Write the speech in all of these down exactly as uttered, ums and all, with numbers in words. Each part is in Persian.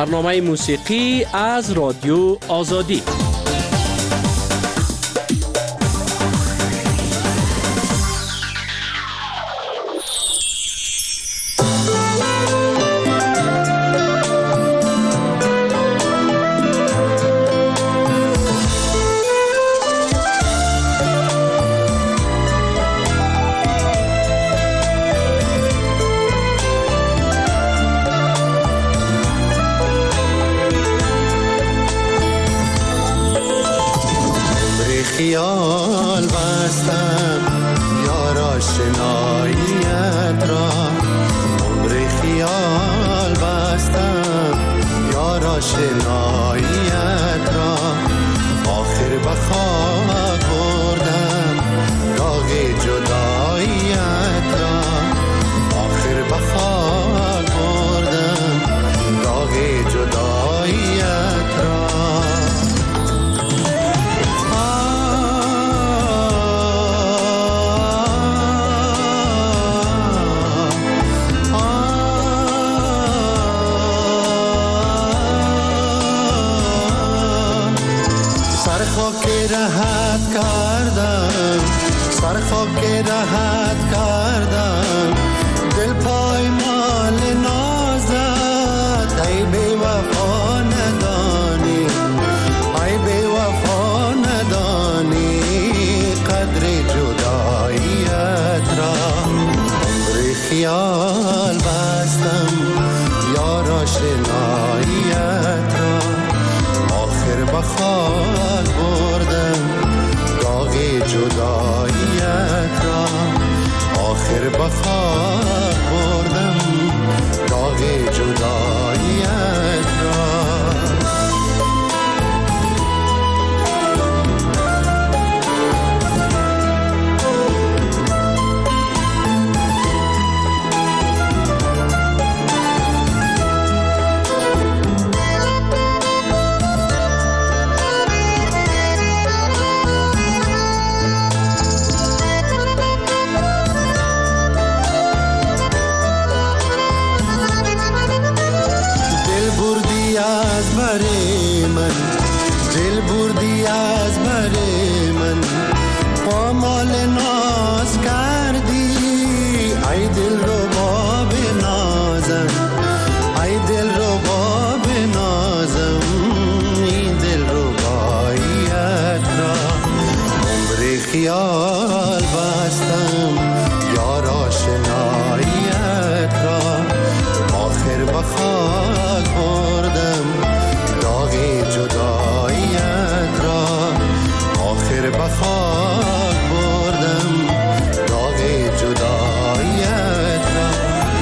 برنامه موسیقی از رادیو آزادی. خیال بستم یار آشناییت را، عمر خیال بستم یار آشناییت را، آخر به خاک بردم داغ جداییت را، آخر به خاک بردم داغ جداییت را. راحت کردم سر خاک راحت کردم دل پای مال نازت، ای بی وفا ندانی ای بی وفا ندانی قدر جداییت را، عمر خیال بستم یار آشناییت را، آخر به خاک بردم داغ جداییت را، آخر به خاک بردم داغ جداییت را. دل بردی از بر من پامال ناز کردی، ای دل رو با بنازم ای دل رو با بنازم این دل رو باییت را، عمر خیال بستم یار آشناییت را، آخر به خاک بردم داغ جداییت را، آخر به خاک بردم داغ جداییت را.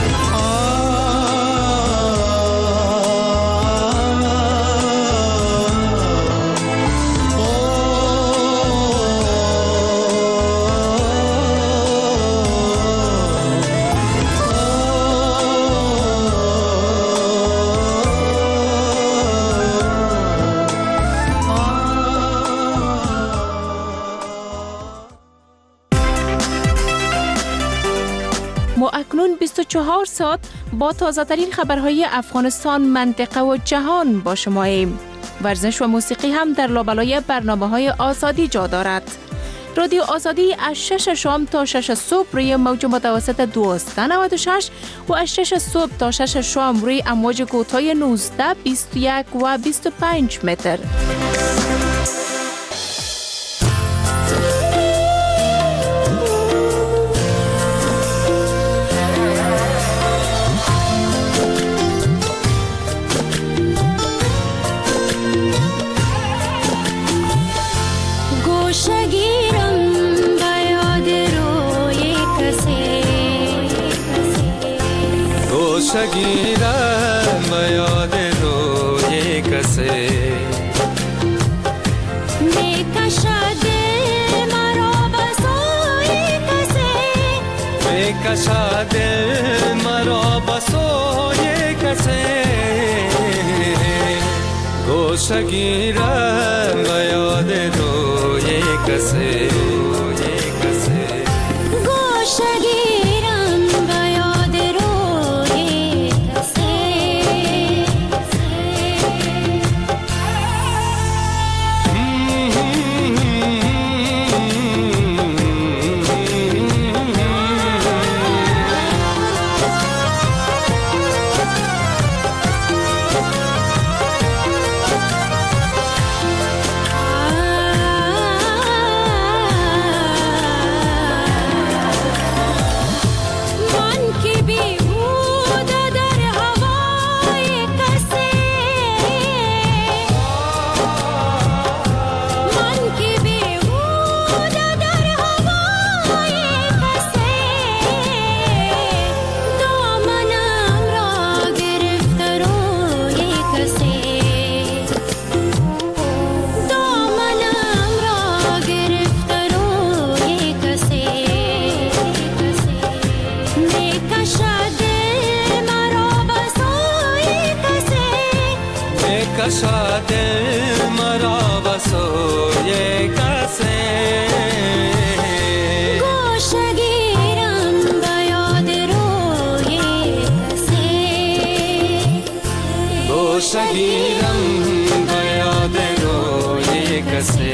ما اکنون بیست و چهار ساعت با تازه ترین خبرهای افغانستان، منطقه و جهان با شماییم. ورزش و موسیقی هم در لابلای برنامه‌های آزادی جا دارد. رادیو آزادی از شش شام تا شش صبح روی موج متوسط دویست و نود و شش و از شش صبح تا شش شام روی امواج کوتاه نوزده، بیست و یک و بیست و پنج متر. شگیرم به یاد روی کسی، میکشد مرا به سوی کسی، میکشد مرا به سوی کسی، گوشه گیرم به یاد روی کسی، گوشه گیرم به یاد روی کسی، کسی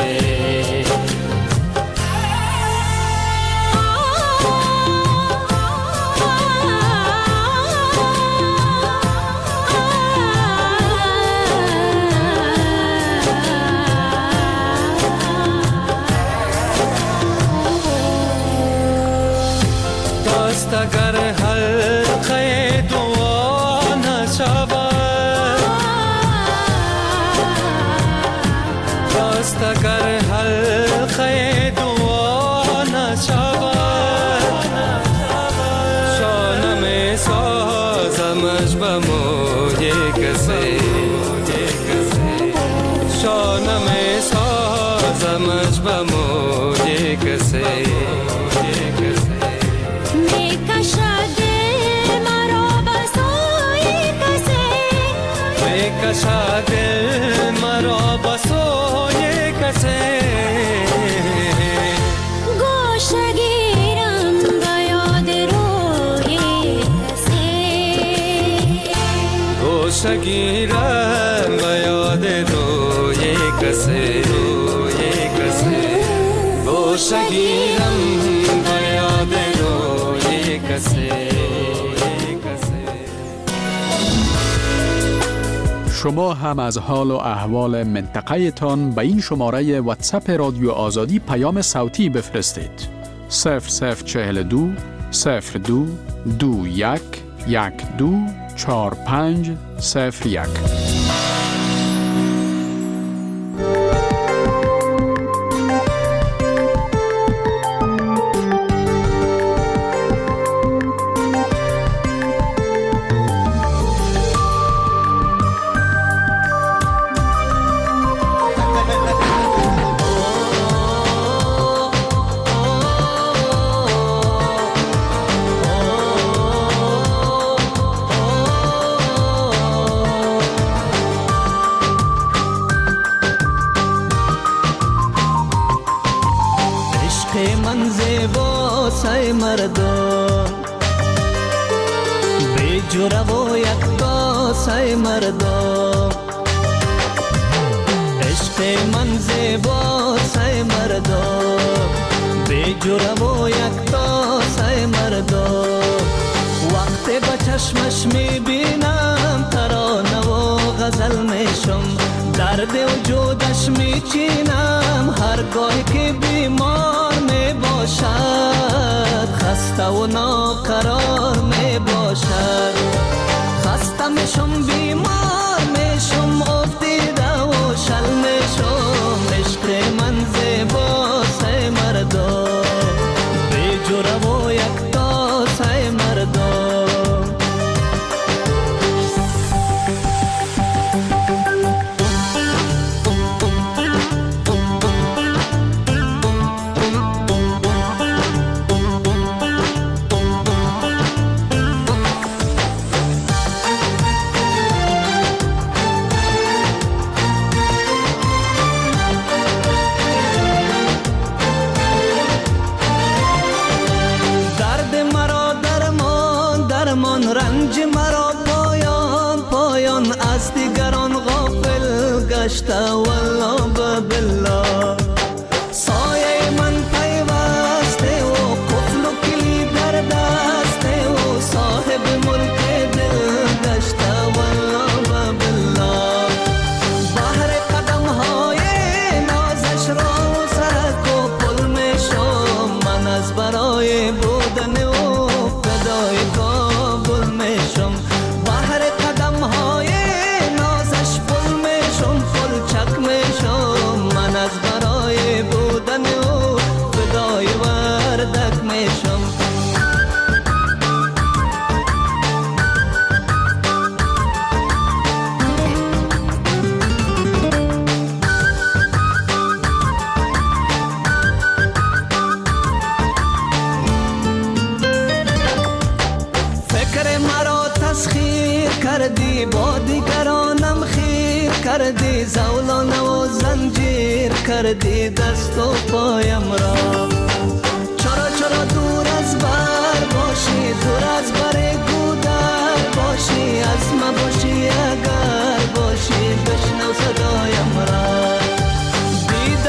دست اگر حلقه دعا نشود دست اگر حلقه دعا نشود شانه می سازمش به موی کسی شانه می سازمش به موی کسی کشا دل مرا بسوی کسی گوشه گیرم به یاد روی کسی گوشه گیرم به یاد روی کسی روی کسی گوشه گیرم به یاد روی کسی. شما هم از حال و احوال منطقه تان به این شماره واتساپ رادیو آزادی پیام صوتی بفرستید. صفر صفر چهل دو صفر دو دو یک یک دو چهار پنج صفر یک. من زیبا سای مردم بی جوره و یکتا سای مردم عشق من زیبا سای مردم بی جوره و یکتا سای مردم وقتی با چشمش میبینم ترانه و غزل میشم درد وجودش میچینم هرگاهی که بیمار می باشد خسته و ناقرار می باشد خسته میشم بیمار میشم افتیده و شل میشم عشق من زیبا سای مردم بی جوره و یکتا سای مردم رنج مرا پایان پایان از دیگران غافل گشته والله بالله سایه من پیوسته و قفل و کلی در دسته و صاحب ملک دل گشته والله بالله بحر قدم های نازش را سرک و پل می شم من از برای بودن و فدای کابل میشم بحر قدم های نازش پل میشم پل چک میشم من از برای بودن او فدای وردک میشم کردی با دیگرانم خیر کردی زولانه و زنجیر کردی دست و پایم را چرا چرا دور از بر باشی دور از بر گودر باشی از ما باشی اگر باشی بشنو صدایم را دیدن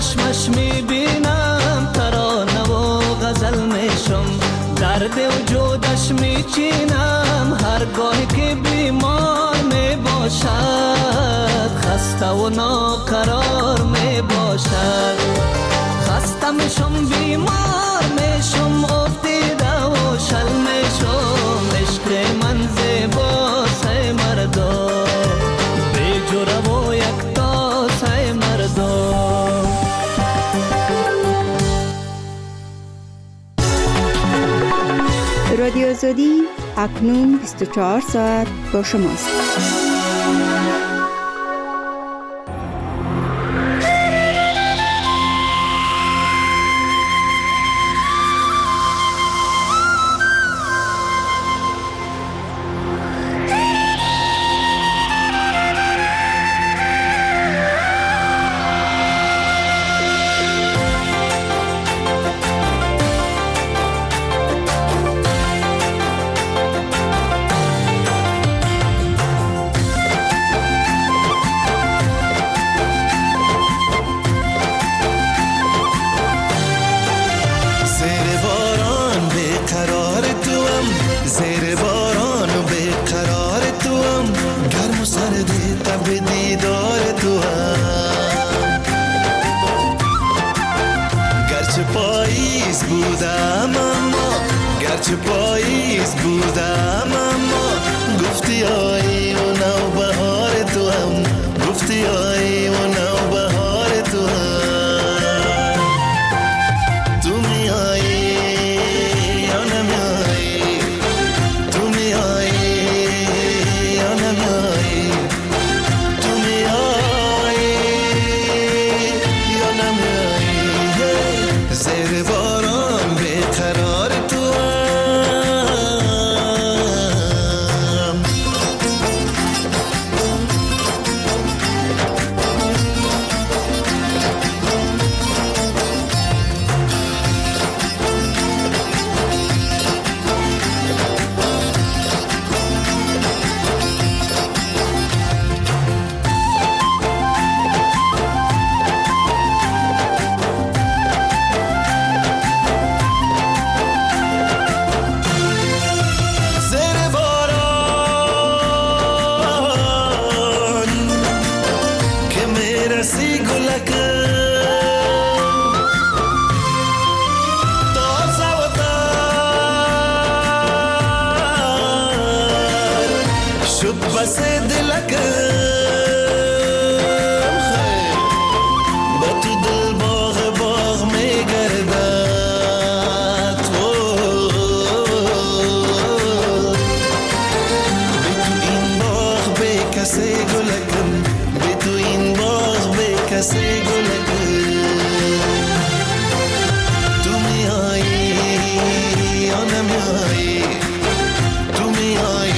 چشمش میبینم، ترانه و غزل میشم، درد وجودش میچینم، هرگاه که بیمار میباشد، خسته و ناقرار میباشد. خسته میشم بیمار میشم، افتیده و شل میشم، عشق من زیباست ای مردم، بی جوره و یکتاست ای مردم. رادیو آزادی اکنون بیست و چهار ساعت با شماست. گرچه پاییز بودم اما گفتی آیی و نوبهار تو هم، گفتی آیی و نوبهار تو هم. تو میایی یا نمیایی، تو میایی یا نمیایی، تو میایی یا نمیایی. زیر باران بیقرار تو هم. بس دلکم خیر با تو دل باغ باغ میگردد، بی تو این باغ بی کسی گلکم، بی تو این باغ بی کسی گلکم. تو میایی یا نمیایی، تو میایی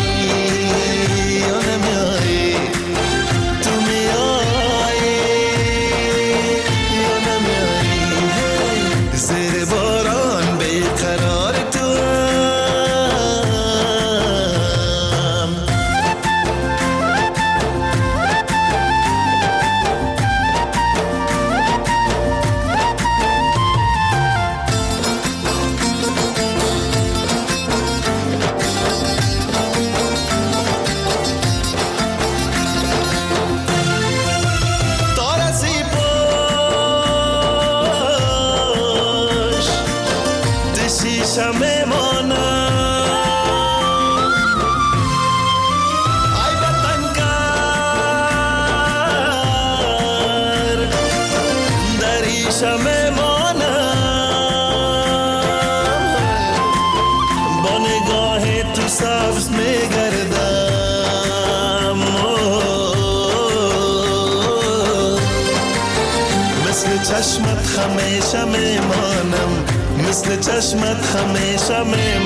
چشمت همیشه میمانم، مثل چشمت همیشه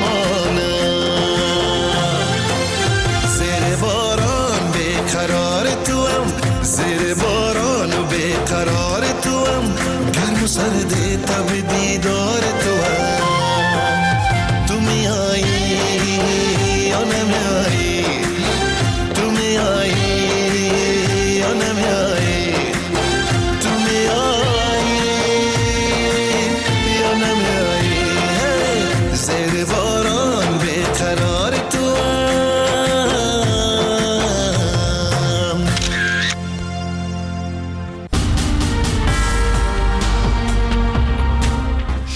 میمانم. زیر باران بیقرار تو هم، زیر باران و بیقرار تو هم، گرم و سردی تب دیدار تو هم. تو میایی یا نمیایی، تو میایی یا نمیایی، تو میایی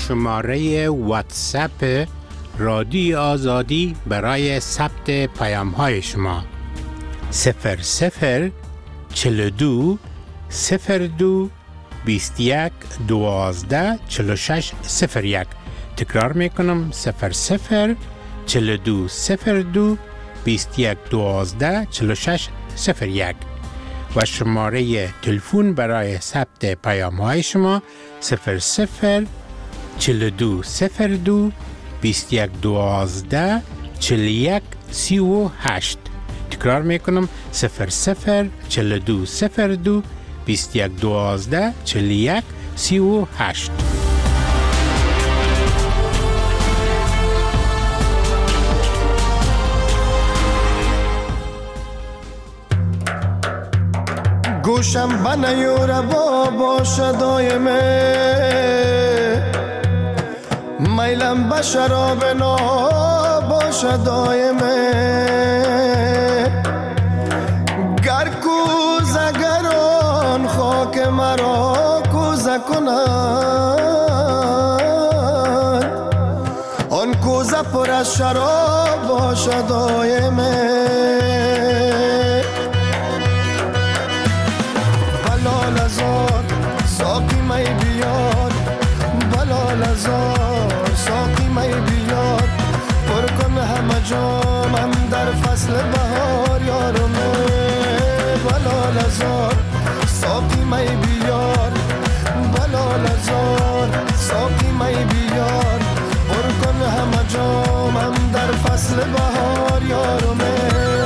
شماره واتساپ رادیو آزادی برای ثبت پیام های شما صفر صفر چهل و دو صفر دو بیست و یک دوازده چهل و شش صفر یک. تکرار میکنم صفر صفر چهل و دو صفر دو بیست و یک دوازده چهل و شش صفر یک و شماره تلفن برای ثبت پیام های شما صفر صفر چهل و دو صفر دو بیست و یک دوازده چهل و یک سی و هشت. تکرار میکنم صفر صفر چهل و دو صفر دو بیست و یک دوازده چهل و یک سی و هشت. گوشم بنیور با باشه دایمه میلم به شراب نا باشه دایمه گر کوزه گران خاک مرا کوزه کنند آن کوزه پر از شراب باشه دایمه بلال ازار ساقی می بیار بلال ازار ساقی می بیار پر کن همه جامم در فصل بهار یارمه بلال ازار ساقی می بیار بلال ازار ساقی می بیار پر کن همه جامم در فصل بهار یارمه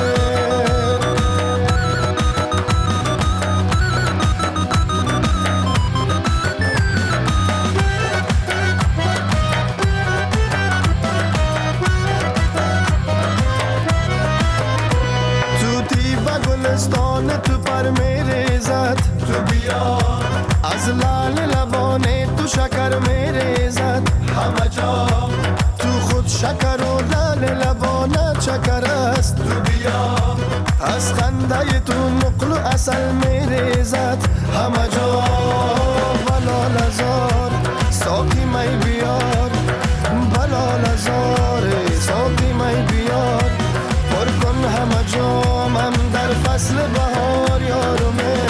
تو پر میره زد تو بیا از لال لبانه تو شکر میره زد همه جا تو خود شکر و لال لبانه چکر است تو بیا از خنده تو نقل و اصل میره زد همه جا بلال ازار ساقی می بیار بلال ازار ساقی می بیار پر کن همه جامم در فصل بهار یارمه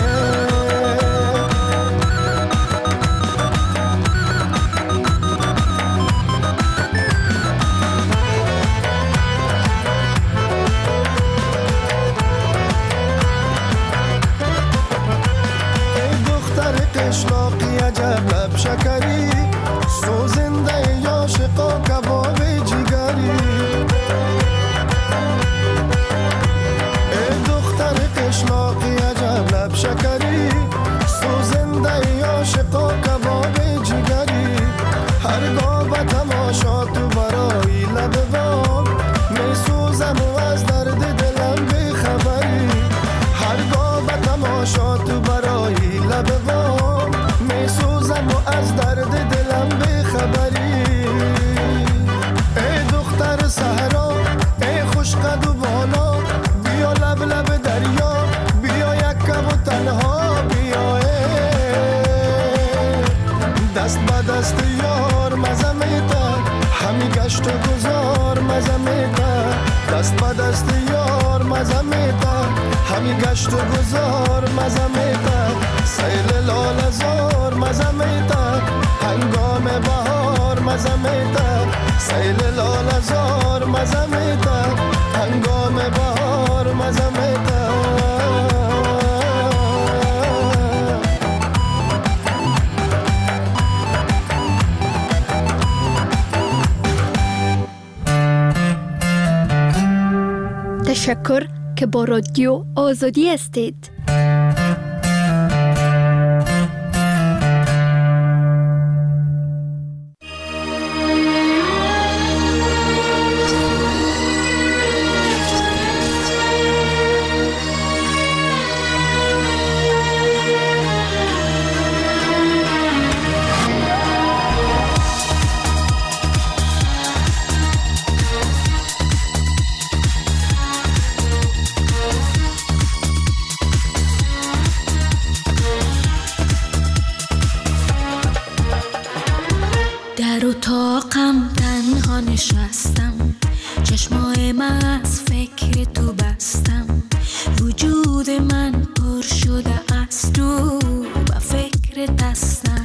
ای دختر قشلاقی عجب لب شکری سوزنده یا شقا کباب جگری قشلاقی عجب لب شکری سوزنده یا شقا کباب جگری هرگاه به تماشا تو برای لب بام می سوزم و از درد دلم بی خبری هرگاه به تماشا تو برای لب بام می سوزم و از درد دلم بی خبری ای دختر صحرا ای خوش قد و بالا بیا لب لب دریا بیا یک کم و تنها بیا دست با دست یار مزه میده همی گشت و گذار مزه میده دست با دست یار مزه میده همی گشت و گذار مزه میده سیل لال زار مزه میده هنگام بهار مزه میده سیل لال زار مزه میده هنگام بهار مزه میده تشکر که با رادیو آزادی هستید. اتاقم تنها نشستم، چشمایم از فکر تو بستم، وجود من پر شده از تو و فکر دستم.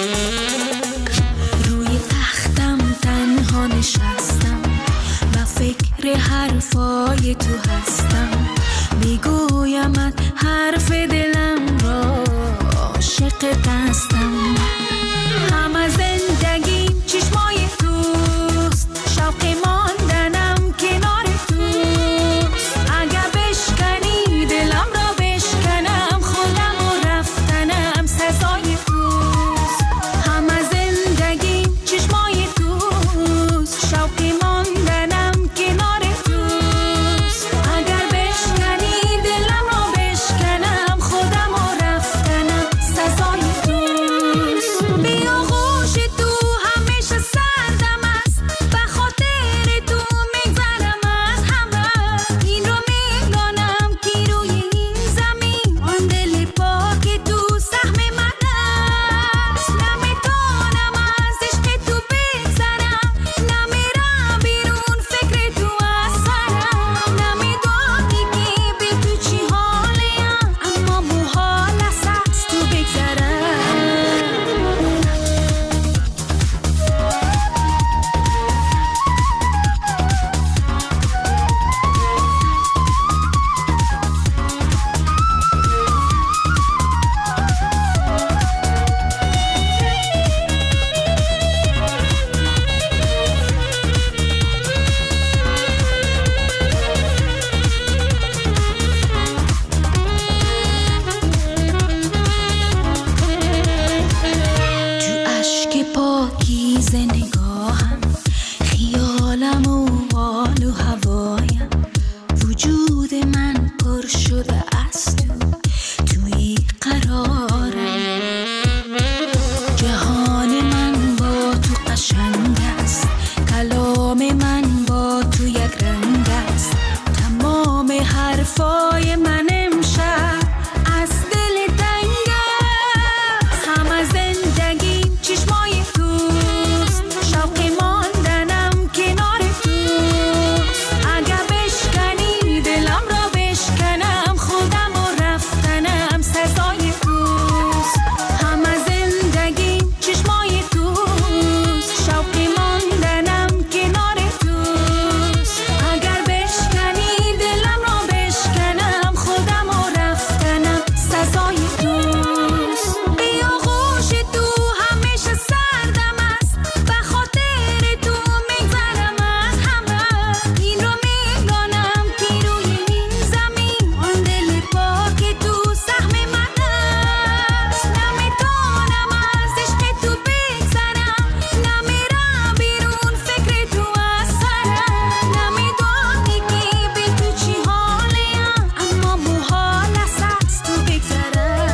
روی تختم تنها نشستم و فکر حرفای تو هستم، میگویمت حرف دلم را، عاشق دستم. همه زندگیم چشمای توست، شوق ماندنم کنار توست. اگر بشکنی دلم را بشکنم، خودم و رفتنم سزای توست. همه زندگیم چشمای توست، شوق ماندنم کنار توست. اگر بشکنی دلم را بشکنم، خودم و رفتنم سزای توست. بیا غوش تو همیشه سردم است، به خاطر تو میگذرم از همه. این رو میدانم که روی این زمین آن دل پاک تو سهم من است. نمیتونم از عشق تو بگذرم، نمیرم بیرون فکر تو از سرم. نمیدانی که بی تو چی حالیم، اما محال است از تو بگذرم. تو اشک پاکیز نگاهم، خیالم و حال و هوایم، وجود من پر شده از تو، توی قرارم. جهان من با تو قشنگ است، کلام من با تو یک رنگ است. تمام حرفای من امشب از دل تنگ است. همه زندگیم چشمای توست، شوق ماندنم کنار توست. اگر بشکنی دلم را بشکنم، خودم و رفتنم سزای توست. همه زندگیم چشمای توست، شوق ماندنم کنار توست. اگر بشکنی دلم را بشکنم، خودم و رفتنم سزای توست. بیا غوش تو همیشه سردم است، به خاطر تو میگذرم از همه. این رو میدانم که روی این زمین آن دل پاک تو سهم من است. نمیتونم از عشق تو بگذرم، نمیرم بیرون فکر تو از سرم. نمیدانی که بی تو چی حالیم، اما محال است از تو بگذرم.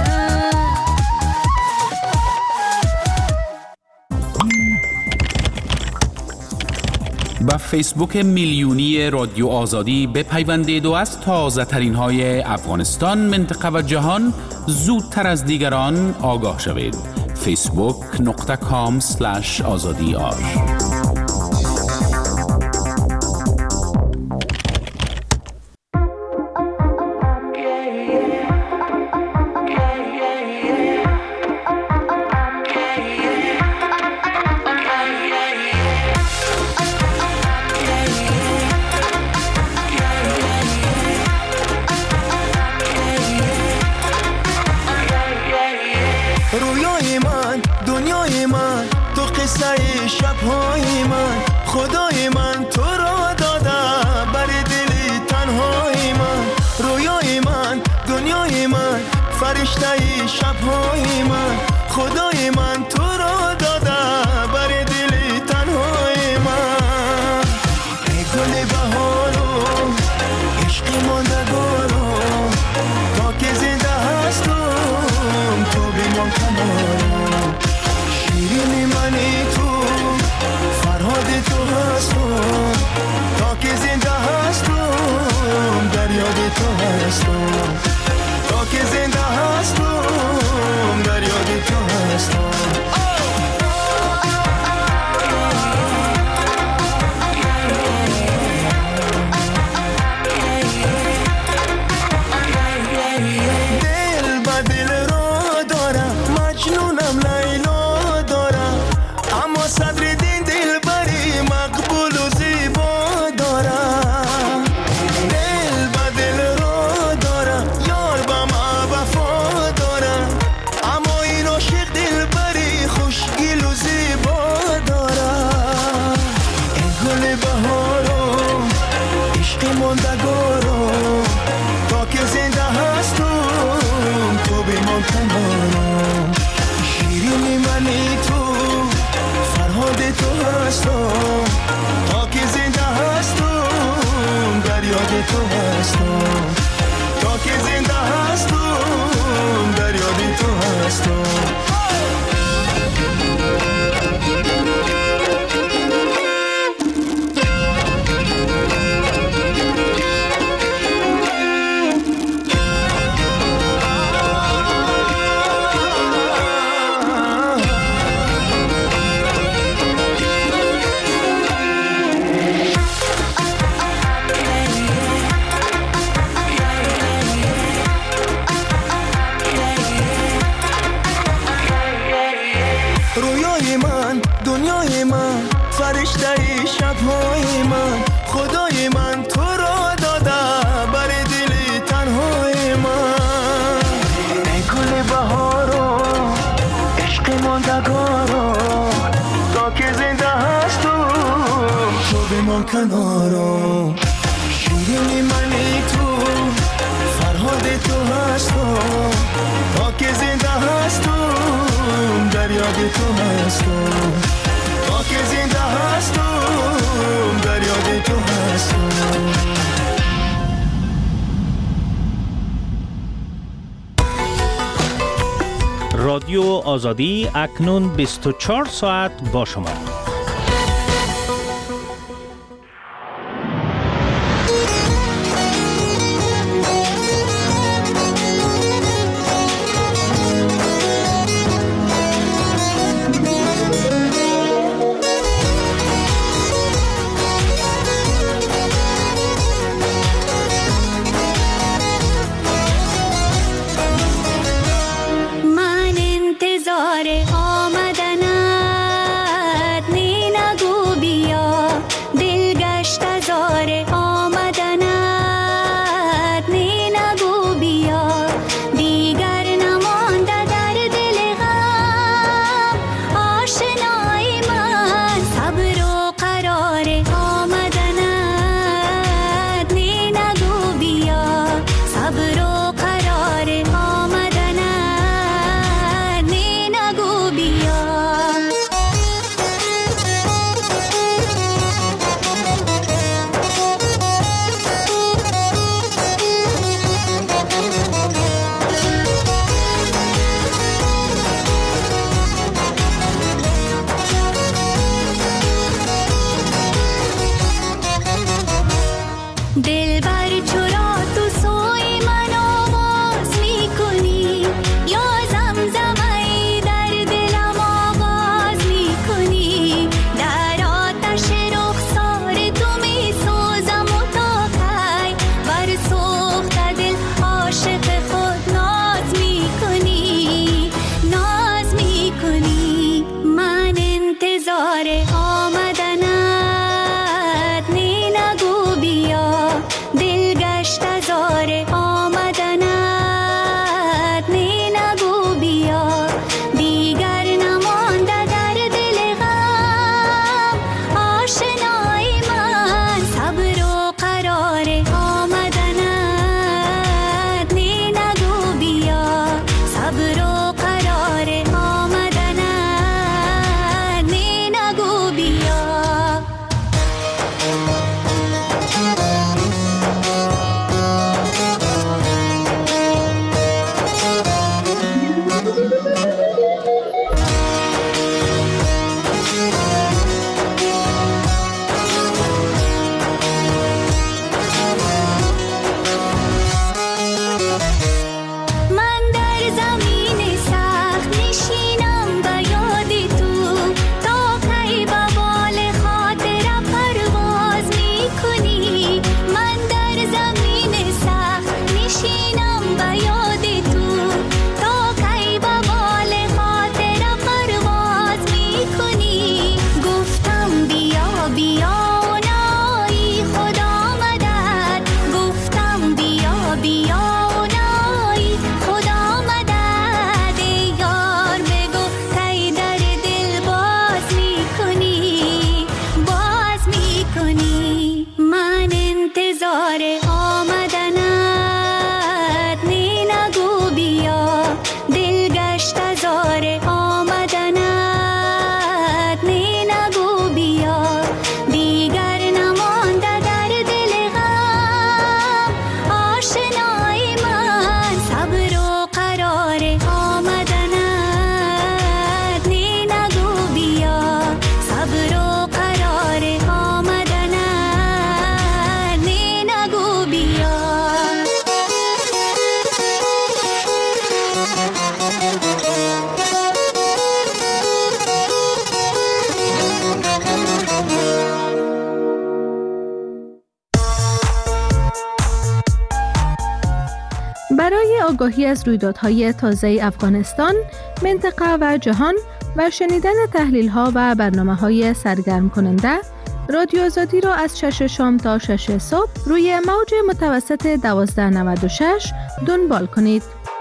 با فیسبوک میلیونی رادیو آزادی بپیوندید و از تازه ترین های افغانستان، منطقه و جهان زودتر از دیگران آگاه شوید. فیسبوک نقطه کام سلش آزادی آر. رویای من، دنیای من، تو قصه شبهای من. خدای من تو را داده بر دل تنهای من. رویای من، دنیای من، فرشته شبهای من. خدای من تو را داده بر دل تنهای من. ای گل بهارو، عشق ماندگارو، تا که زنده هستم تو بمان کنارم. شیرین منی تو، فرهاد تو هستم، تا که زنده هستم در یاد تو هستم. تا که زنده هستم در یاد تو منی تو فرهاد تو هستم تا که زنده هستم در یاد تو هستم تا که زنده هستم در یاد تو هستم رویای من دنیای من فرشته شبهای من خدای من تو را داده بر دل تنهای من ای گل بهارم عشق ماندگارم تا که زنده هستم تو بمان کنارم شیرین منی تو فرهاد تو هستم تا که زنده هستم در یاد تو هستم تا که زنده هستم در یاد تو هستم رادیو آزادی اکنون بیست و چهار ساعت با شما. من انتظار آمدنت آگاهی از رویدادهای تازه افغانستان، منطقه و جهان و شنیدن تحلیل‌ها و برنامه‌های سرگرم کننده، رادیو آزادی را از شش شام تا شش صبح روی موج متوسط دوازده نود و شش دنبال کنید.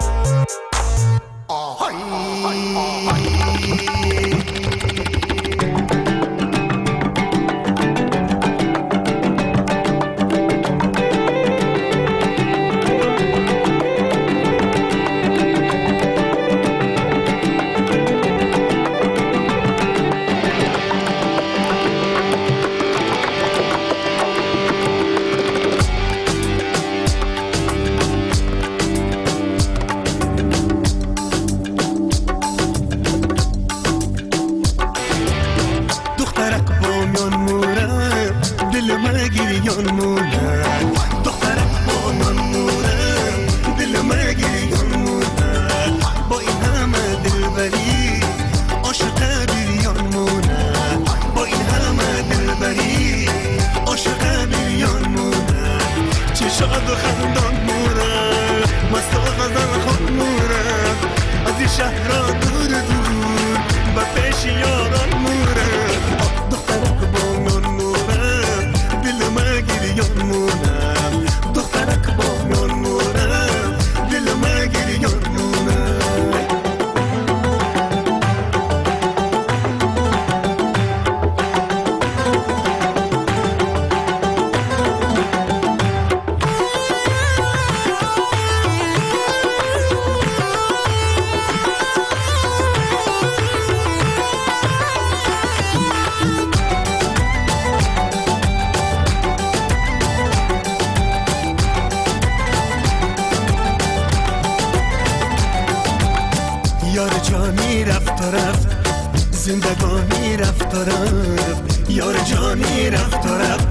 زندگانی رفت و رفت، یار جانی رفت و رفت،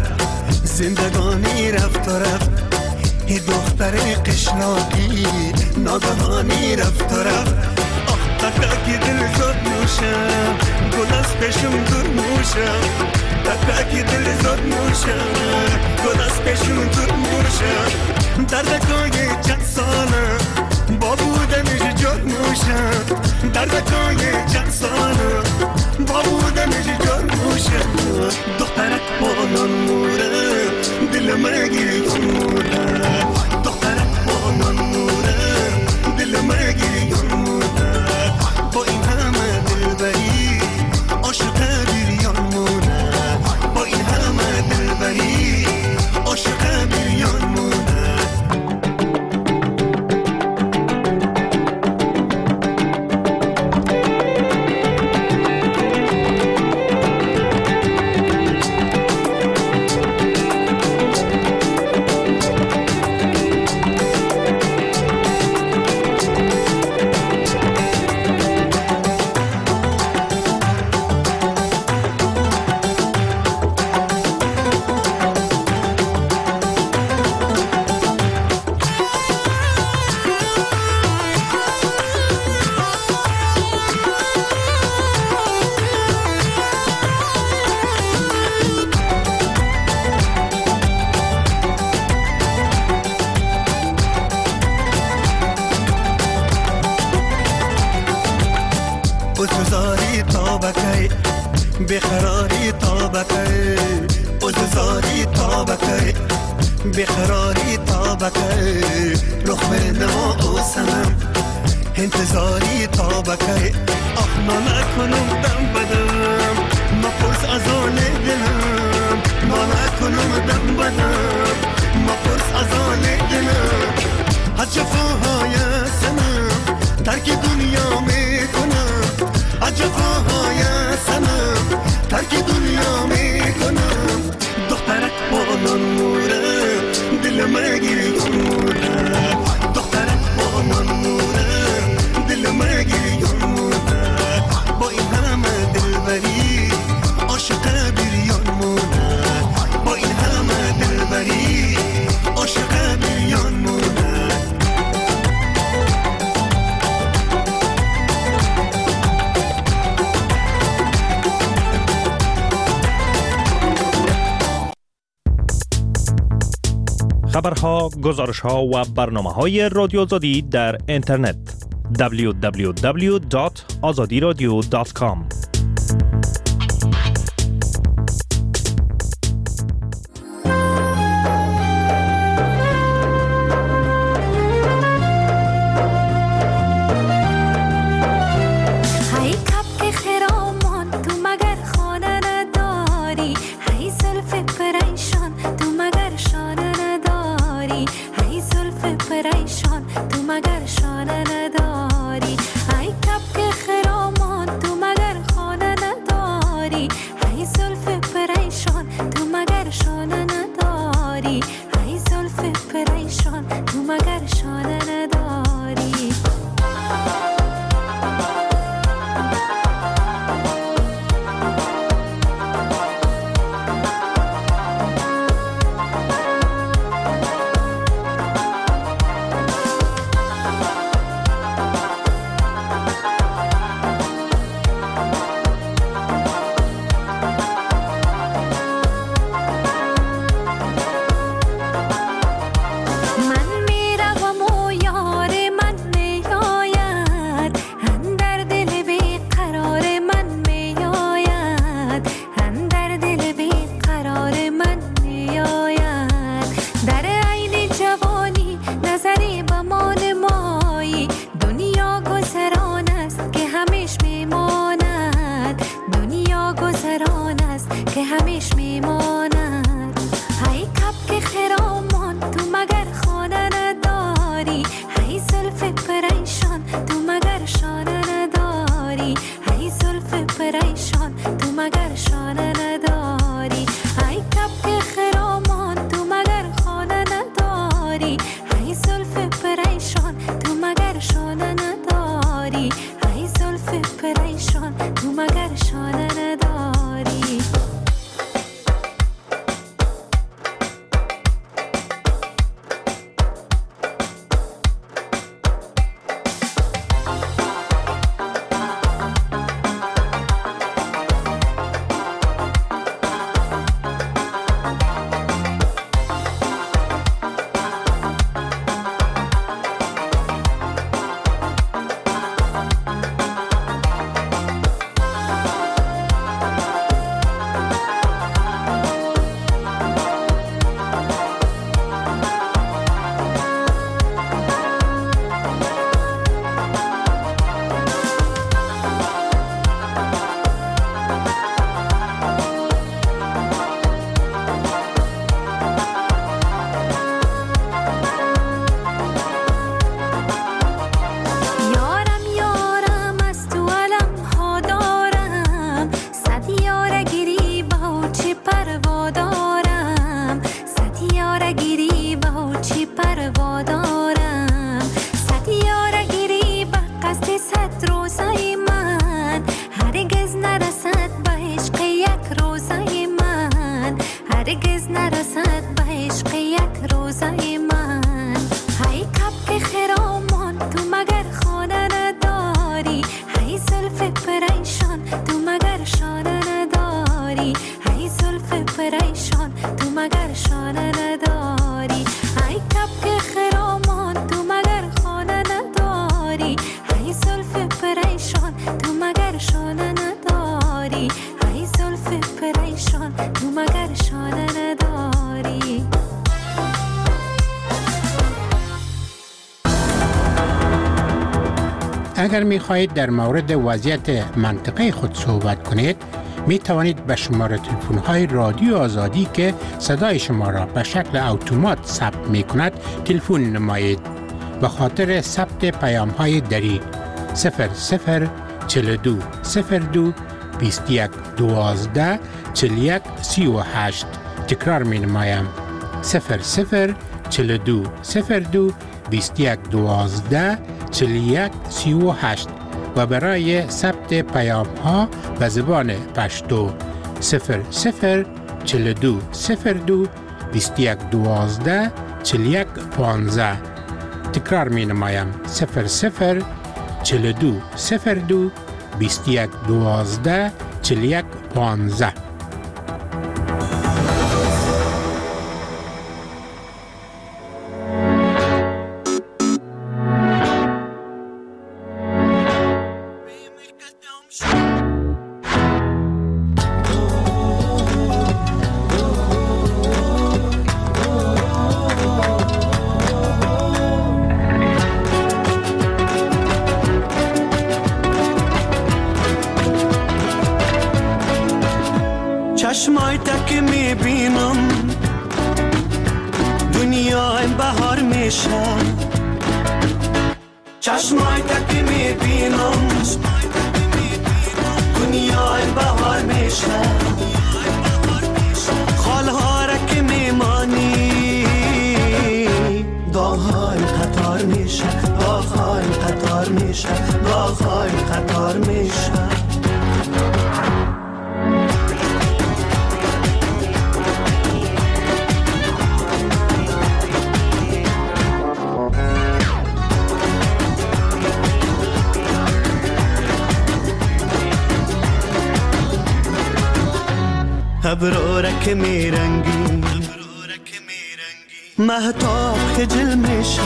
زندگانی رفت و رفت، ای دختر قشناقی ناگهانی رفت و رفت. آخ تکاکی دل زد نوشم، گل از پیشم دور موشم، تکاکی دل زد نوشم، گل از پیشم دور موشم. دردکای چند سالم با بودنش جد موشم، دردکای چند سالم با بودنش جد موشم. دخترک با نان موره دل مگیری یان موره، دخترک با نان موره دل مگیری یان موره. با این همه دلبری عاشق بیریان موره، با این همه دلبری عاشق بیریان موره. اززاری تابکی بخراری تابکی، اززاری تابکی بخراری تابکی. رخ نما و سنم انتظاری تابکی. آخ ما نکنم دم بدم، ما پرس از آن دلم، ما نکنم دم بدم، ما پرس از آن دلم. از جفاهای سنم ترک دنیا میکنم، از جفاهای سنم ترک دنیا میکنم. دخترک با نان موره دل مگیری یان موره، دخترک با نان موره دل مگیری یان موره. با این همه دلبری عاشق بیریان موره، با این همه دلبری عاشق بیریان موره. خبرها، گزارشها و برنامه‌های رادیو آزادی در اینترنت دبلیو دبلیو دبلیو دات آزادی رادیو دات کام. اگر می خواهید در مورد وضعیت منطقه خود صحبت کنید، می توانید به شماره تلفن های رادیو آزادی که صدای شما را به شکل اتومات ثبت می کند تلفن نمایید. به خاطر ثبت پیام های دری صفر صفر چهل و دو صفر دو بیست و یک دوازده چهل و یک سی و هشت. تکرار می نمایم صفر صفر چهل و دو صفر دو بیست و یک دوازده چهل و یک سی و هشت و برای ثبت پیام ها به زبان پشتو صفر صفر چهل و دو صفر دو بیست و یک دوازده چهل و یک پانزده. تکرار می نمایم صفر صفر چهل و دو صفر دو بیست و یک دوازده چهل و یک پانزده. چشمای تک میبینم دنیا بهار میشه چشمای تک میبینم دنیا بهار میشه خالها را که میمانی داغهای قطار میشه داغهای قطار میشه داغهای قطار میشه ابرارک میرنگی مهتاب خجل میشه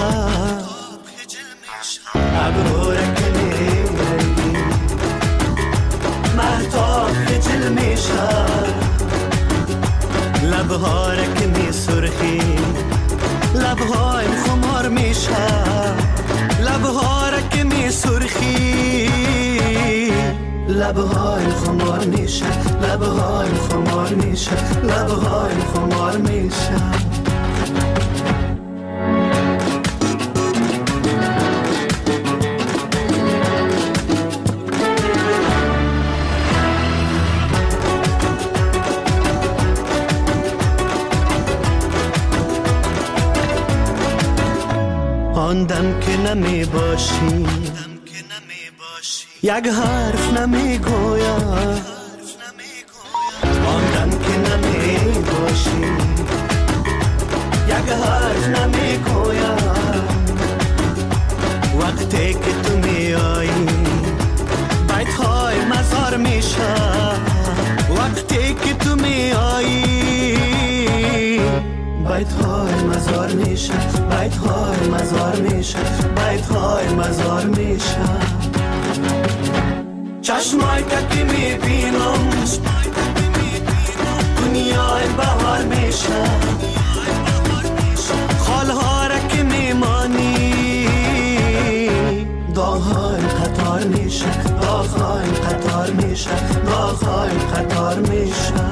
ابرارک میرنگی مهتاب خجل میشه لبهارک می سرخی لبهای خمار میشه لبهارک می سرخی لبهای خمار میشه لبهای خمار میشه لبهای خمار میشه آن دم که نمی باشی یک حرف نمی گویم آن دم که نمی باشی یک حرف نمی گویم وقتی که تو می آیی بیت های مزار میشه وقتی که تو می آیی بیت های مزار میشه بیت های مزار میشه بیت های مزار میشه چشمای تکی میبینم دنیای بهار میشه خالها را که میمانی داغهای قطار میشه داغهای قطار میشه داغهای قطار میشه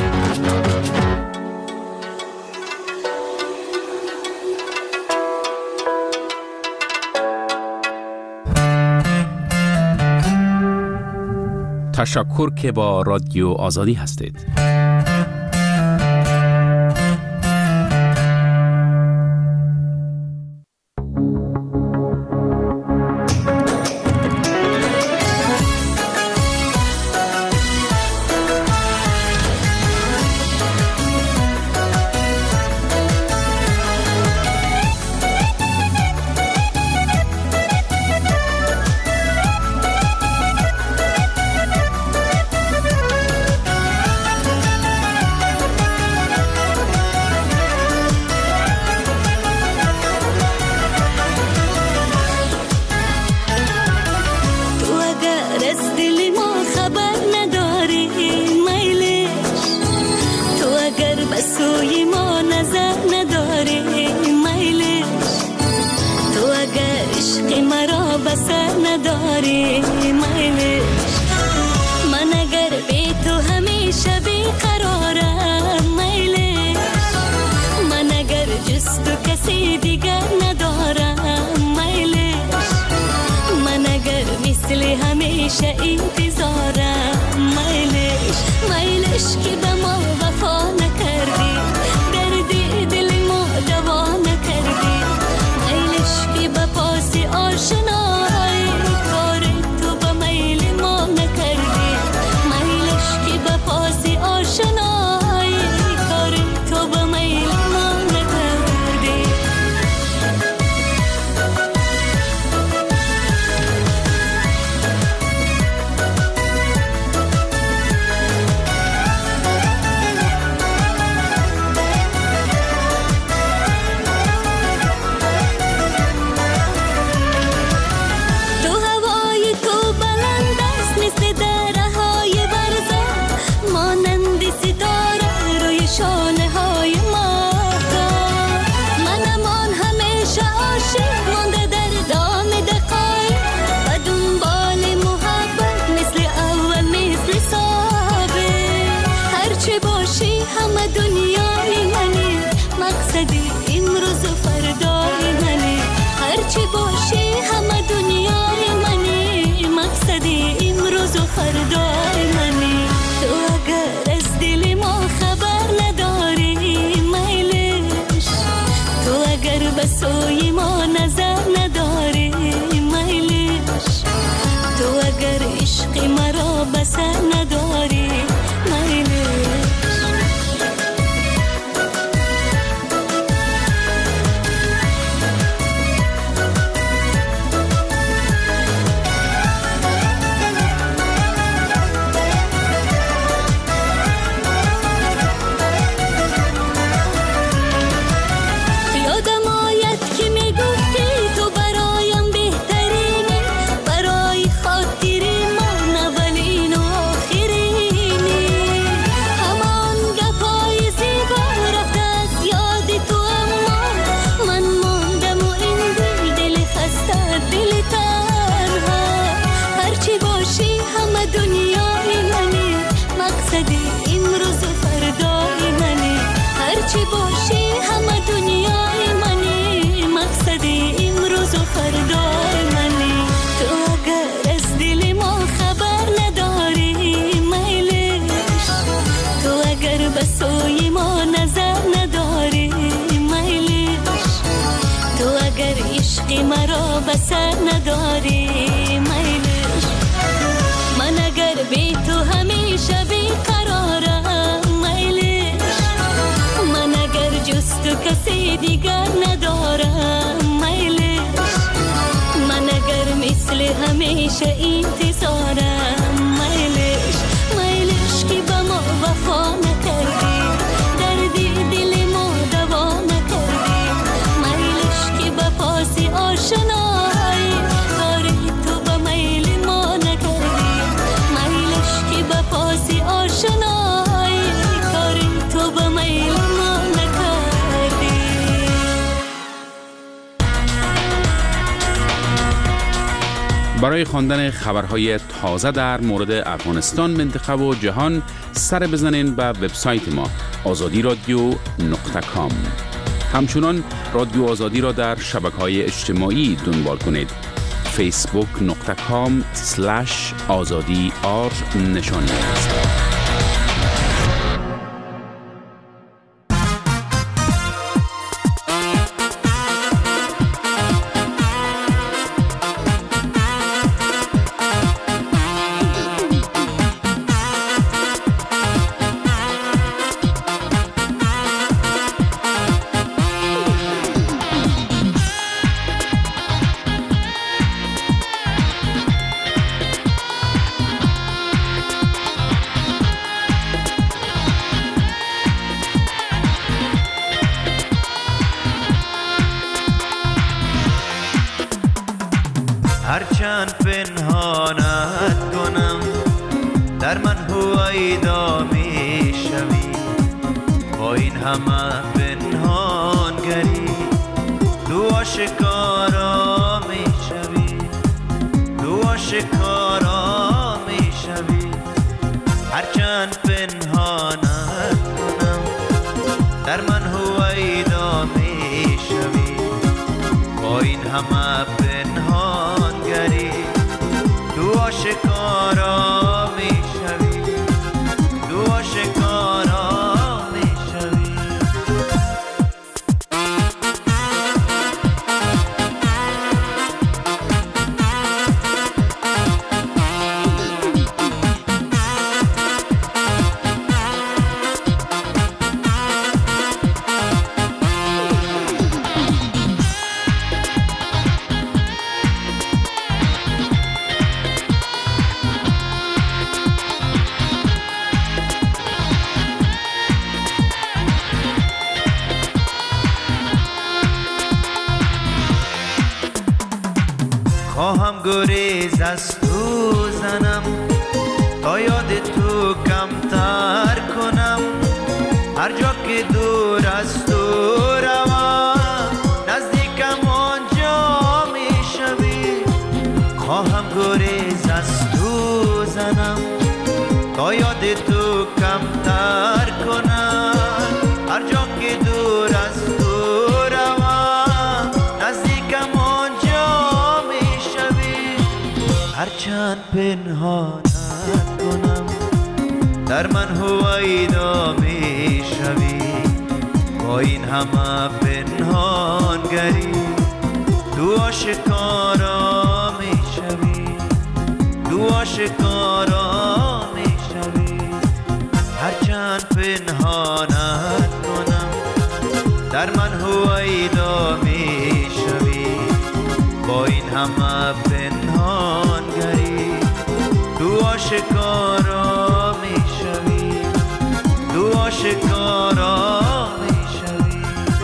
تشکر که با رادیو آزادی هستید. فردای منی. تو اگر از دل ما خبر نداری میلش، تو اگر به سوی ما نظر نداری میلش، تو اگر عشق مرا بسر نداری میلش. مرا بسر نداری میلش، من اگر بی تو همیشه بی قرارم میلش، من اگر جز تو کسی دیگر ندارم میلش، من اگر مثل همیشه انتظارم میلش. میلش که به ما وفا نکردی، دردی دل ما دوا نکردی، میلش که به پاسی آشنایی کاری تو به میل ما نکردی، میلش که به پاسی آشنایی کاری تو به میل ما نکردی. برای خواندن خبرهای تازه در مورد افغانستان، منطقه و جهان سر بزنین به وبسایت ما آزادی رادیو نقطه کام. همچنان رادیو آزادی را در شبکه‌های اجتماعی دنبال کنید. فیسبوک نقطه کام سلش آزادی آر نشانی است. هرچند پنهانت کنم در من هویدا می شوی، با این همه پنهانگری تو آشکارا می شوی، تو آشکارا می شوی. هرچند پنهانت کنم در من هویدا می شوی، با این همه پنهانگری تو آشکارا می شوی، تو آشکارا می شوی. خواهم گریز از تو زنم تا یاد تو کمتر کنم، هر جا که دور از تو روم نزدیکم آنجا می شوی. خواهم گریز از تو زنم تا یاد تو کمتر کنم، هر جا که دور از تو روم نزدیکم آنجا می شوی. هرچند پنهانت در من هویدا می شوی، با این همه پنهانگری تو آشکارا می شوی، تو آشکارا می شوی. هرچند پنهانت کنم در من هویدا می شوی، با این همه پنهانگری تو آشکارا می شوی، تو آشکارا می شوی.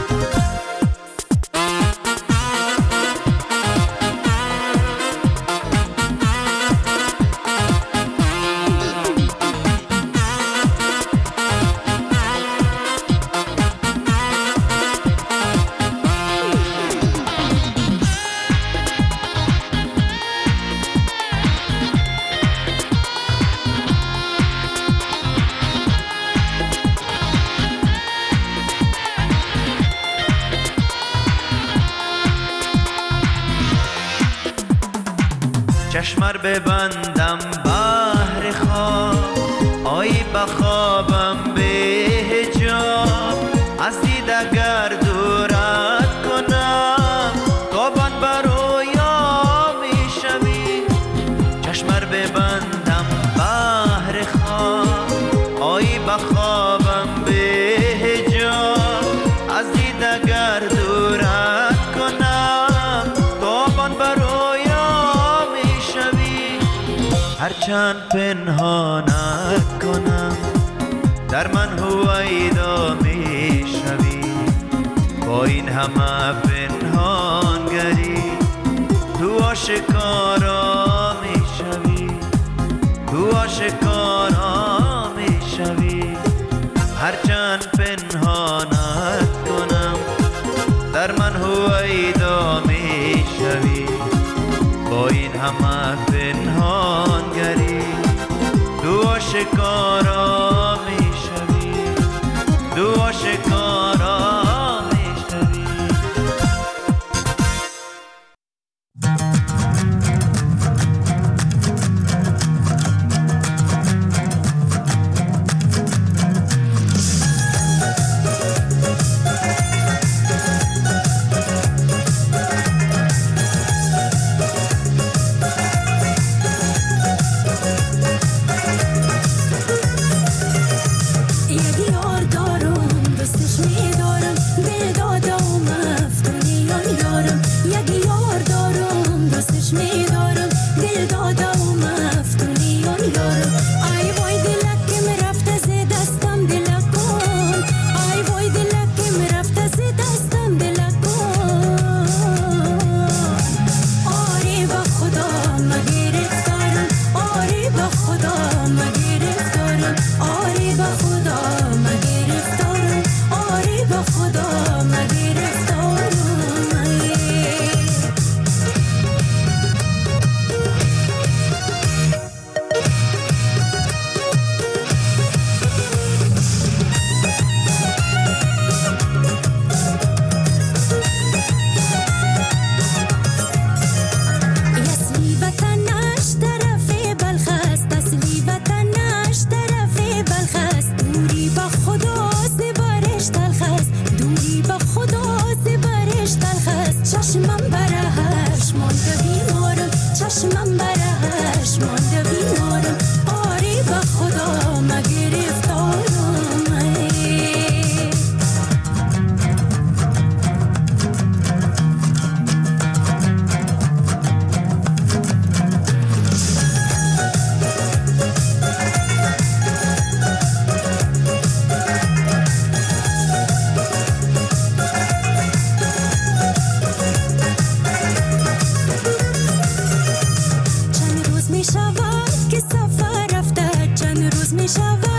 چشمر ببندم بحر خواب، آیی بخوابم به حجاب، از دید اگر دورت کنم تابان برویا می شوی. چشمر ببندم بحر خواب، آیی بخوابم به حجاب، از دید اگر دورت کنم تابان برویا. هرچند پنهانت کنم در من هویدا می شوی، با این همه پنهانگری تو آشکارا می شوی، تو آشکارا می شوی. هرچند پنهانت کنم در من هویدا می شوی، با این همه پنهانگری تو آشکارا می شوی، تو آشکارا می شوی. می شود که سفر رفته، چند روز می شود